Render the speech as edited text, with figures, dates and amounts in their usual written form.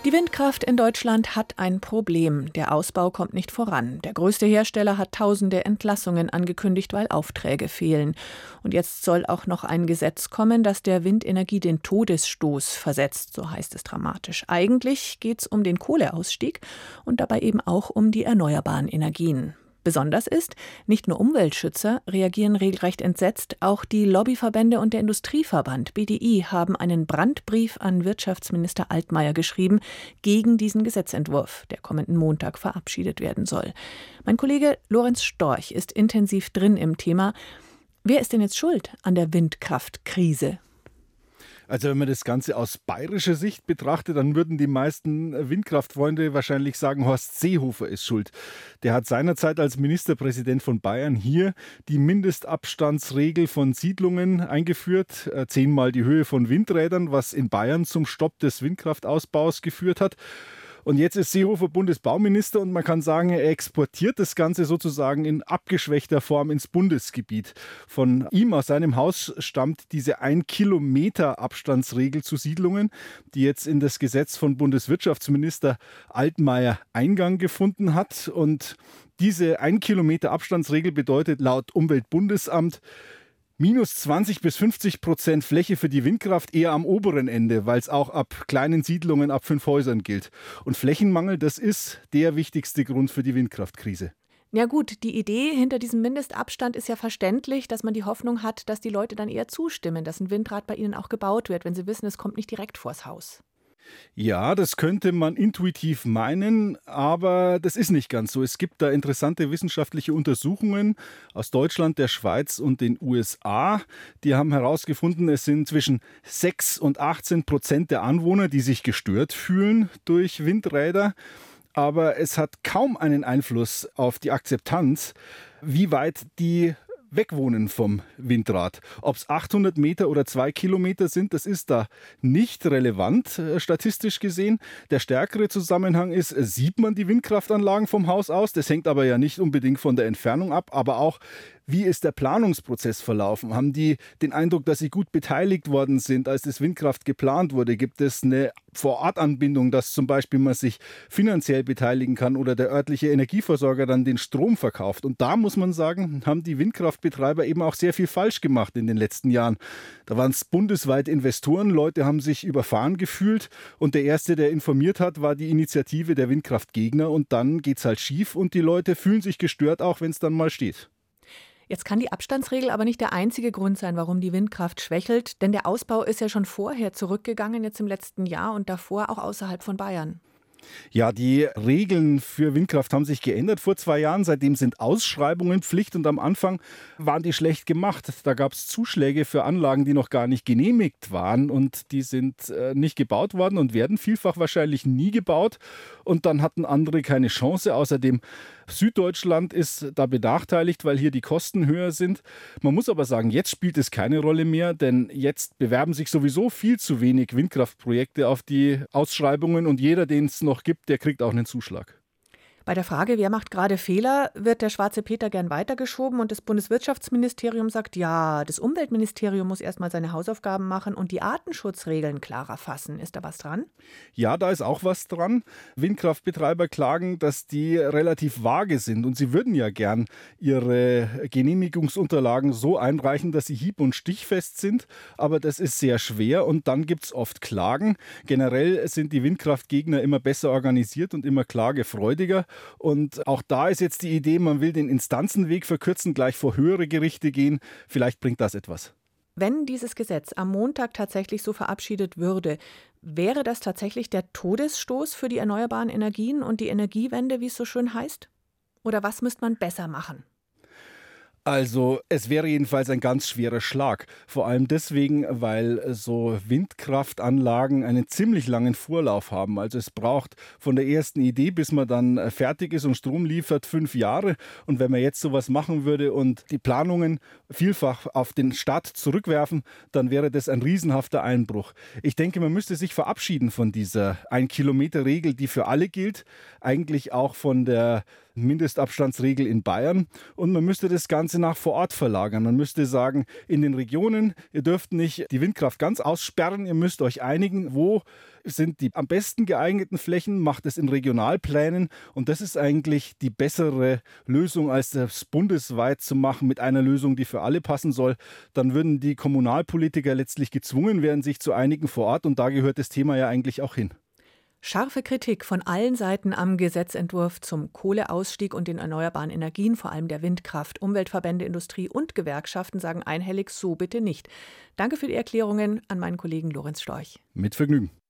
Die Windkraft in Deutschland hat ein Problem. Der Ausbau kommt nicht voran. Der größte Hersteller hat tausende Entlassungen angekündigt, weil Aufträge fehlen. Und jetzt soll auch noch ein Gesetz kommen, das der Windenergie den Todesstoß versetzt, so heißt es dramatisch. Eigentlich geht es um den Kohleausstieg und dabei eben auch um die erneuerbaren Energien. Besonders ist, nicht nur Umweltschützer reagieren regelrecht entsetzt, auch die Lobbyverbände und der Industrieverband BDI haben einen Brandbrief an Wirtschaftsminister Altmaier geschrieben gegen diesen Gesetzentwurf, der kommenden Montag verabschiedet werden soll. Mein Kollege Lorenz Storch ist intensiv drin im Thema. Wer ist denn jetzt schuld an der Windkraftkrise? Also wenn man das Ganze aus bayerischer Sicht betrachtet, dann würden die meisten Windkraftfreunde wahrscheinlich sagen, Horst Seehofer ist schuld. Der hat seinerzeit als Ministerpräsident von Bayern hier die Mindestabstandsregel von Siedlungen eingeführt, 10-mal die Höhe von Windrädern, was in Bayern zum Stopp des Windkraftausbaus geführt hat. Und jetzt ist Seehofer Bundesbauminister und man kann sagen, er exportiert das Ganze sozusagen in abgeschwächter Form ins Bundesgebiet. Von ihm, aus seinem Haus, stammt diese 1 Kilometer Abstandsregel zu Siedlungen, die jetzt in das Gesetz von Bundeswirtschaftsminister Altmaier Eingang gefunden hat. Und diese 1 Kilometer Abstandsregel bedeutet laut Umweltbundesamt minus 20 bis 50% Fläche für die Windkraft eher am oberen Ende, weil es auch ab kleinen Siedlungen, ab 5 Häusern gilt. Und Flächenmangel, das ist der wichtigste Grund für die Windkraftkrise. Ja gut, die Idee hinter diesem Mindestabstand ist ja verständlich, dass man die Hoffnung hat, dass die Leute dann eher zustimmen, dass ein Windrad bei ihnen auch gebaut wird, wenn sie wissen, es kommt nicht direkt vors Haus. Ja, das könnte man intuitiv meinen, aber das ist nicht ganz so. Es gibt da interessante wissenschaftliche Untersuchungen aus Deutschland, der Schweiz und den USA. Die haben herausgefunden, es sind zwischen 6 und 18% der Anwohner, die sich gestört fühlen durch Windräder. Aber es hat kaum einen Einfluss auf die Akzeptanz, wie weit die wegwohnen vom Windrad. Ob es 800 Meter oder 2 Kilometer sind, das ist da nicht relevant, statistisch gesehen. Der stärkere Zusammenhang ist, sieht man die Windkraftanlagen vom Haus aus? Das hängt aber ja nicht unbedingt von der Entfernung ab, aber auch, wie ist der Planungsprozess verlaufen? Haben die den Eindruck, dass sie gut beteiligt worden sind, als das Windkraft geplant wurde? Gibt es eine Vorortanbindung, dass zum Beispiel man sich finanziell beteiligen kann oder der örtliche Energieversorger dann den Strom verkauft? Und da muss man sagen, haben die Windkraftbetreiber eben auch sehr viel falsch gemacht in den letzten Jahren. Da waren es bundesweit Investoren, Leute haben sich überfahren gefühlt und der Erste, der informiert hat, war die Initiative der Windkraftgegner und dann geht's halt schief und die Leute fühlen sich gestört, auch wenn es dann mal steht. Jetzt kann die Abstandsregel aber nicht der einzige Grund sein, warum die Windkraft schwächelt, denn der Ausbau ist ja schon vorher zurückgegangen, jetzt im letzten Jahr und davor auch außerhalb von Bayern. Ja, die Regeln für Windkraft haben sich geändert vor 2 Jahren. Seitdem sind Ausschreibungen Pflicht und am Anfang waren die schlecht gemacht. Da gab es Zuschläge für Anlagen, die noch gar nicht genehmigt waren und die sind nicht gebaut worden und werden vielfach wahrscheinlich nie gebaut. Und dann hatten andere keine Chance. Außerdem Süddeutschland ist da benachteiligt, weil hier die Kosten höher sind. Man muss aber sagen, jetzt spielt es keine Rolle mehr, denn jetzt bewerben sich sowieso viel zu wenig Windkraftprojekte auf die Ausschreibungen und jeder, den es noch gibt, der kriegt auch einen Zuschlag. Bei der Frage, wer macht gerade Fehler, wird der schwarze Peter gern weitergeschoben und das Bundeswirtschaftsministerium sagt, ja, das Umweltministerium muss erstmal seine Hausaufgaben machen und die Artenschutzregeln klarer fassen. Ist da was dran? Ja, da ist auch was dran. Windkraftbetreiber klagen, dass die relativ vage sind und sie würden ja gern ihre Genehmigungsunterlagen so einreichen, dass sie hieb- und stichfest sind, aber das ist sehr schwer und dann gibt es oft Klagen. Generell sind die Windkraftgegner immer besser organisiert und immer klagefreudiger. Und auch da ist jetzt die Idee, man will den Instanzenweg verkürzen, gleich vor höhere Gerichte gehen. Vielleicht bringt das etwas. Wenn dieses Gesetz am Montag tatsächlich so verabschiedet würde, wäre das tatsächlich der Todesstoß für die erneuerbaren Energien und die Energiewende, wie es so schön heißt? Oder was müsste man besser machen? Also es wäre jedenfalls ein ganz schwerer Schlag. Vor allem deswegen, weil so Windkraftanlagen einen ziemlich langen Vorlauf haben. Also es braucht von der ersten Idee, bis man dann fertig ist und Strom liefert, 5 Jahre. Und wenn man jetzt sowas machen würde und die Planungen vielfach auf den Start zurückwerfen, dann wäre das ein riesenhafter Einbruch. Ich denke, man müsste sich verabschieden von dieser 1-Kilometer-Regel, die für alle gilt. Eigentlich auch von der Mindestabstandsregel in Bayern und man müsste das Ganze nach vor Ort verlagern. Man müsste sagen, in den Regionen, ihr dürft nicht die Windkraft ganz aussperren, ihr müsst euch einigen, wo sind die am besten geeigneten Flächen, macht es in Regionalplänen und das ist eigentlich die bessere Lösung, als das bundesweit zu machen mit einer Lösung, die für alle passen soll. Dann würden die Kommunalpolitiker letztlich gezwungen werden, sich zu einigen vor Ort und da gehört das Thema ja eigentlich auch hin. Scharfe Kritik von allen Seiten am Gesetzentwurf zum Kohleausstieg und den erneuerbaren Energien, vor allem der Windkraft. Umweltverbände, Industrie und Gewerkschaften sagen einhellig, so bitte nicht. Danke für die Erklärungen an meinen Kollegen Lorenz Storch. Mit Vergnügen.